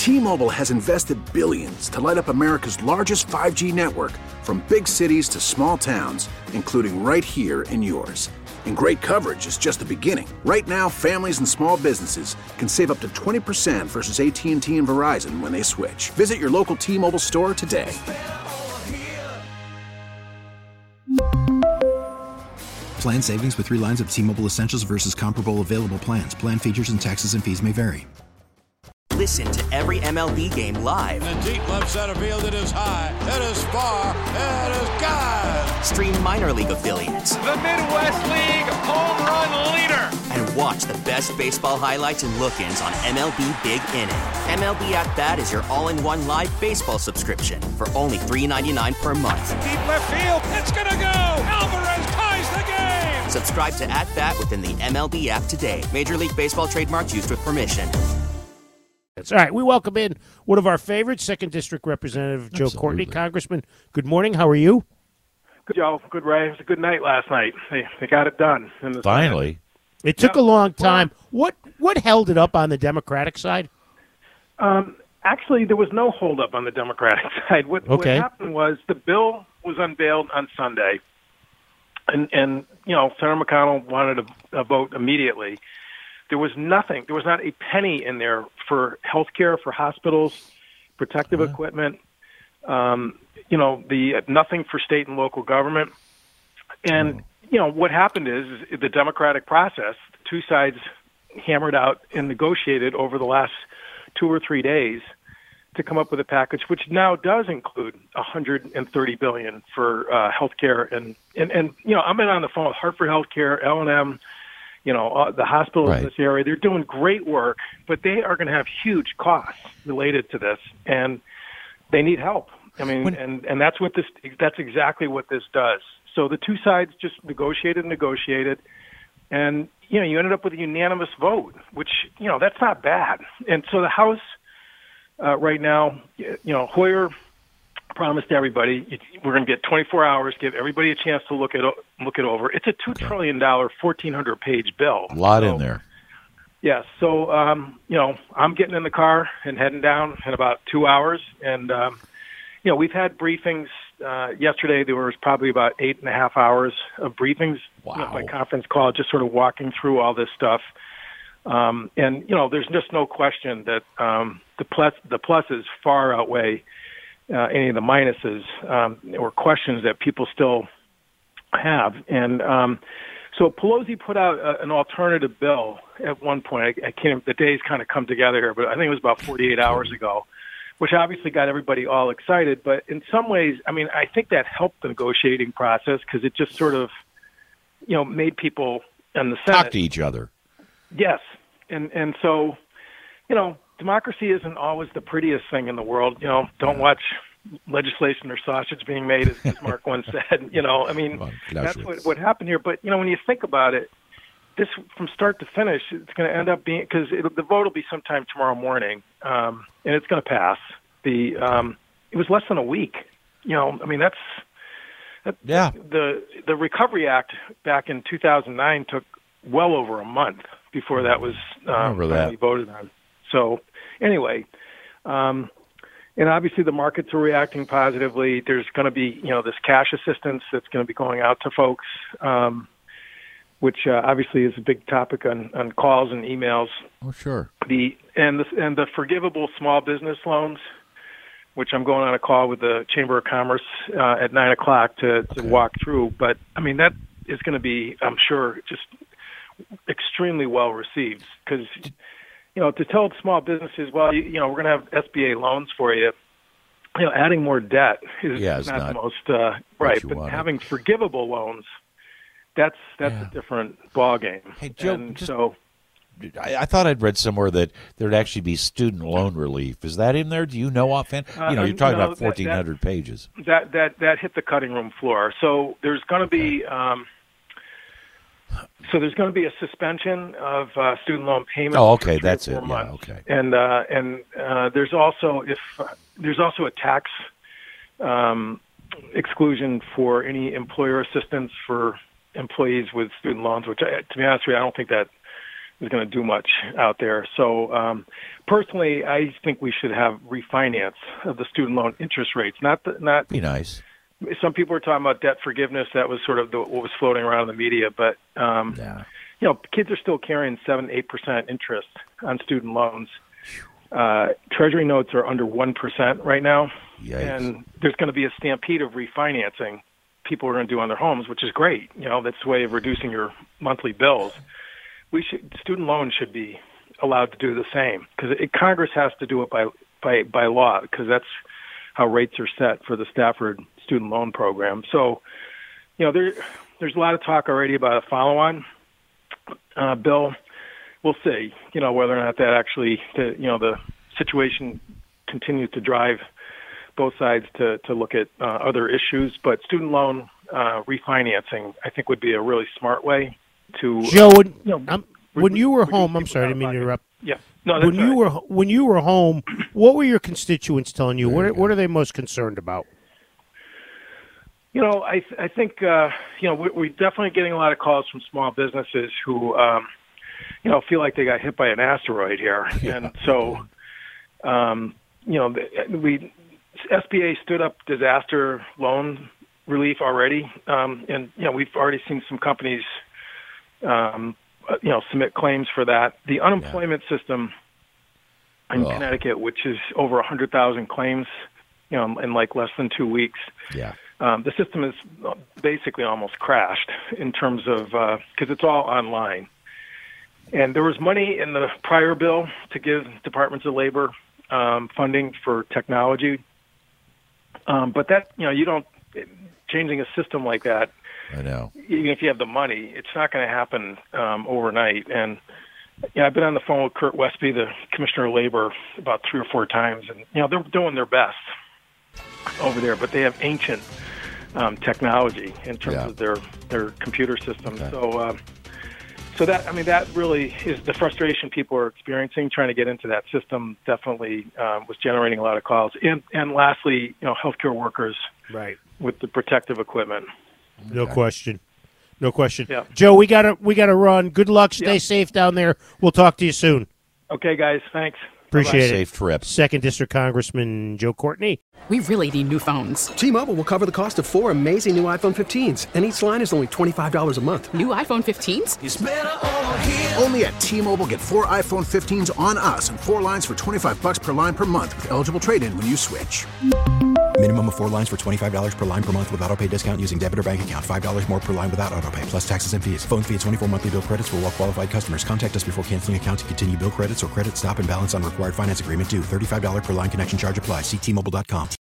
T-Mobile has invested billions to light up America's largest 5G network, from big cities to small towns, including right here in yours. And great coverage is just the beginning. Right now, families and small businesses can save up to 20% versus AT&T and Verizon when they switch. Visit your local T-Mobile store today. Plan savings with 3 lines of T-Mobile Essentials versus comparable available plans. Plan features and taxes and fees may vary. Listen to every MLB game live. In the deep left center field, it is high, it is far, it is gone. Stream minor league affiliates. The Midwest League home run leader. And watch the best baseball highlights and look-ins on MLB Big Inning. MLB At Bat is your all-in-one live baseball subscription for only $3.99 per month. Deep left field, it's gonna go. Alvarez ties the game. Subscribe to At Bat within the MLB app today. Major League Baseball trademarks used with permission. All right, we welcome in one of our favorites, 2nd District Representative Joe Courtney. Congressman, good morning. How are you? Good, Joe. Good, Ray. It was a good night last night. They got it done. Finally. It took a long time. What held it up on the Democratic side? Actually, there was no holdup on the Democratic side. What happened was the bill was unveiled on Sunday, and Senator McConnell wanted a vote immediately. There was nothing. There was not a penny in there for health care, for hospitals, protective equipment, nothing for state and local government. And, what happened is the democratic process, the two sides hammered out and negotiated over the last 2 or 3 days to come up with a package, which now does include $130 billion for health care. And I've been on the phone with Hartford Healthcare, L&M, the hospitals in this area. They're doing great work, but they are going to have huge costs related to this, and they need help. I mean, and that's exactly what this does. So the two sides just negotiated, and, you ended up with a unanimous vote, which, that's not bad. And so the House right now, Hoyer promised everybody we're going to get 24 hours, give everybody a chance to look it over. It's a $2 trillion, 1,400-page bill. A lot in there. Yes. So, I'm getting in the car and heading down in about 2 hours. And, we've had briefings. Yesterday there was probably about 8.5 hours of briefings by conference call, just sort of walking through all this stuff. And, there's just no question that the pluses far outweigh any of the minuses or questions that people still have. And so Pelosi put out an alternative bill at one point. I can't. The days kind of come together here, but I think it was about 48 hours ago, which obviously got everybody all excited. But in some ways, I mean, I think that helped the negotiating process because it just sort of, made people in the Senate talk to each other. Yes, and so, democracy isn't always the prettiest thing in the world. Don't watch legislation or sausage being made, as Mark once said. I mean, that's what happened here. But, when you think about it, this from start to finish, it's going to end up being, because the vote will be sometime tomorrow morning, and it's going to pass. It was less than a week. I mean, the Recovery Act back in 2009 took well over a month before that was finally voted on. So anyway, and obviously the markets are reacting positively. There's going to be, this cash assistance that's going to be going out to folks, which obviously is a big topic on calls and emails. Oh, sure. The forgivable small business loans, which I'm going on a call with the Chamber of Commerce at 9:00 to walk through. But I mean, that is going to be, I'm sure, just extremely well received because, to tell small businesses, well, we're going to have SBA loans for you. Adding more debt is not the most right, but having forgivable loans, that's a different ballgame. Hey, Joe, I thought I'd read somewhere that there'd actually be student loan relief. Is that in there? Do you know offhand? You're talking about 1,400 pages. That hit the cutting room floor. So there's going to be a suspension of student loan payments. Oh, okay, that's it. Yeah, okay. And there's also a tax exclusion for any employer assistance for employees with student loans. Which, to be honest with you, I don't think that is going to do much out there. So personally, I think we should have refinance of the student loan interest rates. Not be nice. Some people are talking about debt forgiveness. That was sort of what was floating around in the media. But kids are still carrying 7-8% interest on student loans. Treasury notes are under 1% right now. Yikes. And there's going to be a stampede of refinancing people are going to do on their homes, which is great. That's a way of reducing your monthly bills. Student loans should be allowed to do the same because Congress has to do it by law because that's how rates are set for the Stafford student loan program. So, there's a lot of talk already about a follow-on bill. We'll see, whether or not that actually, the situation continues to drive both sides to look at other issues. But student loan refinancing, I think, would be a really smart way to. Joe, when you were home, I'm sorry, I didn't mean to interrupt. Yeah, no. When you were home, what were your constituents telling you? What are they most concerned about? I think we're definitely getting a lot of calls from small businesses who feel like they got hit by an asteroid here, and so SBA stood up disaster loan relief already, and we've already seen some companies submit claims for that. The unemployment system in Connecticut, which is over 100,000 claims, in like less than 2 weeks. Yeah. The system is basically almost crashed in terms of because it's all online. And there was money in the prior bill to give departments of labor funding for technology. But that, you don't, changing a system like that, I know. Even if you have the money, it's not going to happen overnight. And I've been on the phone with Kurt Westby, the Commissioner of Labor, about 3 or 4 times, and they're doing their best over there, but they have ancient technology in terms of their computer system. Okay. So that really is the frustration people are experiencing. Trying to get into that system definitely was generating a lot of calls. And lastly, healthcare workers, right, with the protective equipment. No question. Yeah. Joe, we gotta run. Good luck. Stay safe down there. We'll talk to you soon. Okay, guys. Thanks. Appreciate it. Safe trip. 2nd District Congressman Joe Courtney. We really need new phones. T-Mobile will cover the cost of 4 amazing new iPhone 15s, and each line is only $25 a month. New iPhone 15s? It's better over here. Only at T-Mobile, get 4 iPhone 15s on us and 4 lines for $25 per line per month with eligible trade-in when you switch. Minimum of 4 lines for $25 per line per month with autopay discount using debit or bank account. $5 more per line without autopay, plus taxes and fees. Phone fee at 24 monthly bill credits for well-qualified customers. Contact us before canceling account to continue bill credits or credit stop and balance on required finance agreement due. $35 per line connection charge applies. See T-Mobile.com.